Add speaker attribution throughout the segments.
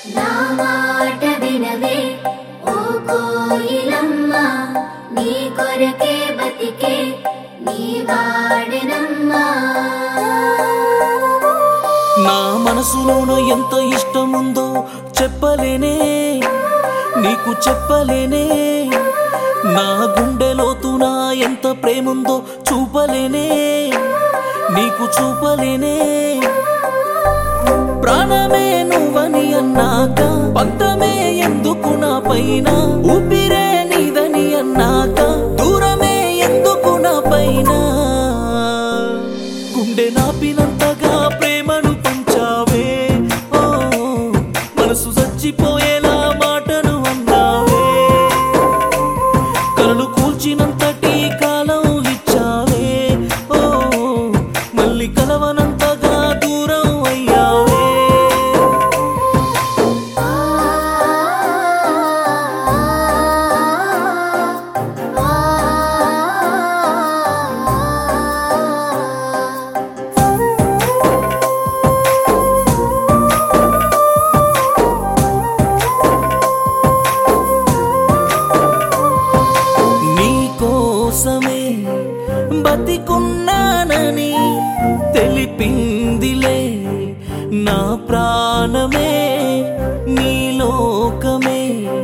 Speaker 1: నా మాట వినవే ఓ కోయిలమ్మ, నీ కొరకే బతికే నీ వాడెనమ్మా.
Speaker 2: నా మనసులోన ఎంత ఇష్టముందో చెప్పలేనే, నీకు చెప్పలేనే. నా గుండెలోతున ఎంత ప్రేముందో చూపలేనే, నీకు చూపలేనే. ప్రాణమే నువ్వని అన్నాక పంతమే ఎందుకు నా పైన, ఊపిరే నీదని అన్నాక దూరమే ఎందుకు నా పైన. గుండె నాపినంతగా ప్రేమను పంచావే, ఓ మనసు చచ్చిపోయేలా మాటను అన్నావే. కలలు కూల్చినంతటి కాలం ఇచ్చావే, ఓ మళ్ళీ కలవనంతగా దూరం అయ్యావే. కోసమే బతికున్నానని తెలిపిందిలే నా ప్రాణమే, నీ లోకమే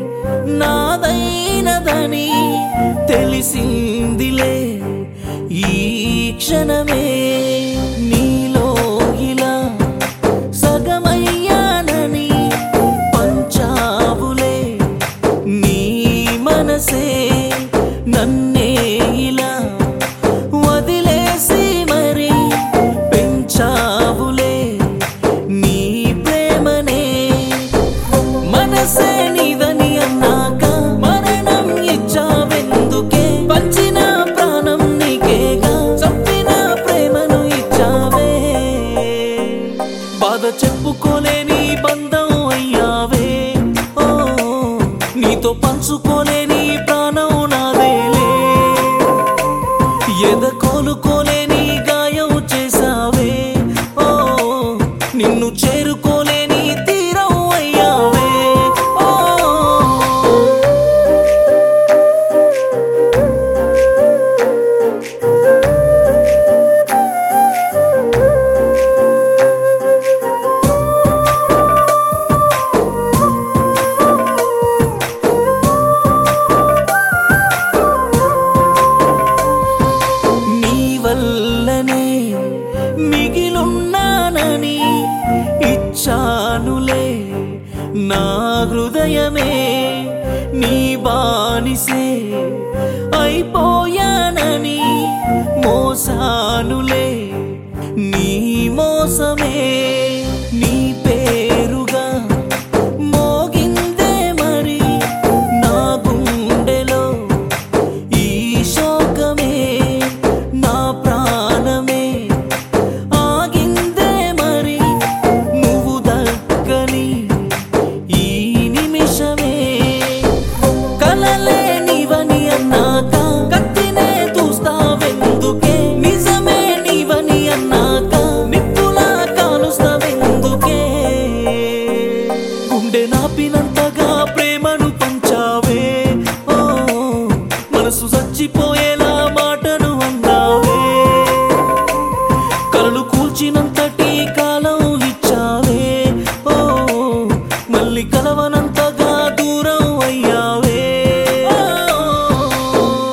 Speaker 2: నాదైనదని తెలిసిందిలే ఈ క్షణమే. నీలో ఇలా సగమయ్యానని పంచావులే నీ మనసే, నన్నే ఇలా వదిలేసి మరి పెంచావులే నీ ప్రేమనే. మనసే నీదని అన్నాక మరణం ఇచ్చావెందుకే, పంచిన ప్రాణం నీకేగా చంపిన ప్రేమను ఇచ్చావే. బాధ చెప్పుకోలేని బంధం అయ్యావే, ఓ నీతో పంచుకోలేని ప్రాణం నాదేలే. ఎద కోలుకోలేని గాయం చేసావే, ఓ నిన్ను చేరుకోలేని తీరం అయ్యావే. ఓ వల్లనే మిగిలున్నానని ఇచ్చానులే నా హృదయమే, నీ బానిసే అయిపోయానని మోసానులే నీ మోసమే. నీ పేరుగా మోగిందే మరి నా గుండెలో ఈ శోకమే. నా ప్రాణమే ఆగిందే మరి నువ్వు దక్కని ఈ నిమిషమే. కలలే నీవని అన్నాక కత్తినే చూస్తావెందుకే, నిజమే నీవని అన్నాక నిప్పులా కాలుస్తావెందుకే. గుండె నాపినంతగా ప్రేమను పంచావే, ఓ మనసు చచ్చిపోయేలా మాటను అన్నావే. కలలు కూల్చినంతటి కాలం ఇచ్చావే, ఓ మళ్ళీ కలవన